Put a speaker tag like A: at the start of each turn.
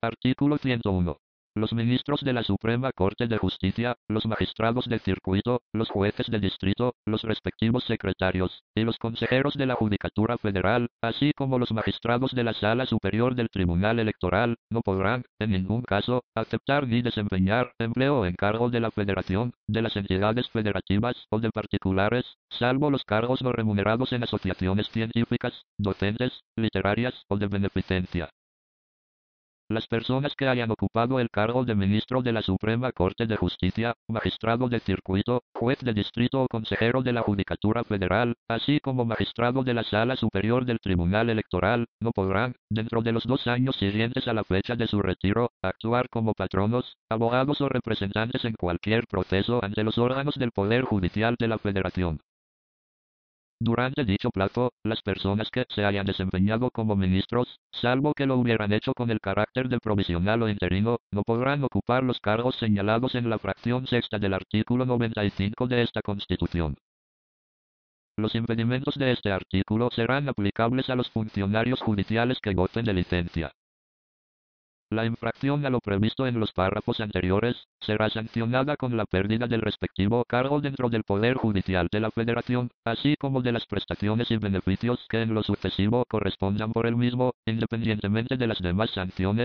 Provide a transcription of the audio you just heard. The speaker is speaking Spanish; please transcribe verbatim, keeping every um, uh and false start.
A: Artículo ciento uno. Los ministros de la Suprema Corte de Justicia, los magistrados de circuito, los jueces de distrito, los respectivos secretarios, y los consejeros de la Judicatura Federal, así como los magistrados de la Sala Superior del Tribunal Electoral, no podrán, en ningún caso, aceptar ni desempeñar empleo o encargo de la Federación, de las entidades federativas o de particulares, salvo los cargos no remunerados en asociaciones científicas, docentes, literarias o de beneficencia. Las personas que hayan ocupado el cargo de ministro de la Suprema Corte de Justicia, magistrado de circuito, juez de distrito o consejero de la Judicatura Federal, así como magistrado de la Sala Superior del Tribunal Electoral, no podrán, dentro de los dos años siguientes a la fecha de su retiro, actuar como patronos, abogados o representantes en cualquier proceso ante los órganos del Poder Judicial de la Federación. Durante dicho plazo, las personas que se hayan desempeñado como ministros, salvo que lo hubieran hecho con el carácter de provisional o interino, no podrán ocupar los cargos señalados en la fracción sexta del artículo noventa y cinco de esta Constitución. Los impedimentos de este artículo serán aplicables a los funcionarios judiciales que gocen de licencia. La infracción a lo previsto en los párrafos anteriores, será sancionada con la pérdida del respectivo cargo dentro del Poder Judicial de la Federación, así como de las prestaciones y beneficios que en lo sucesivo correspondan por el mismo, independientemente de las demás sanciones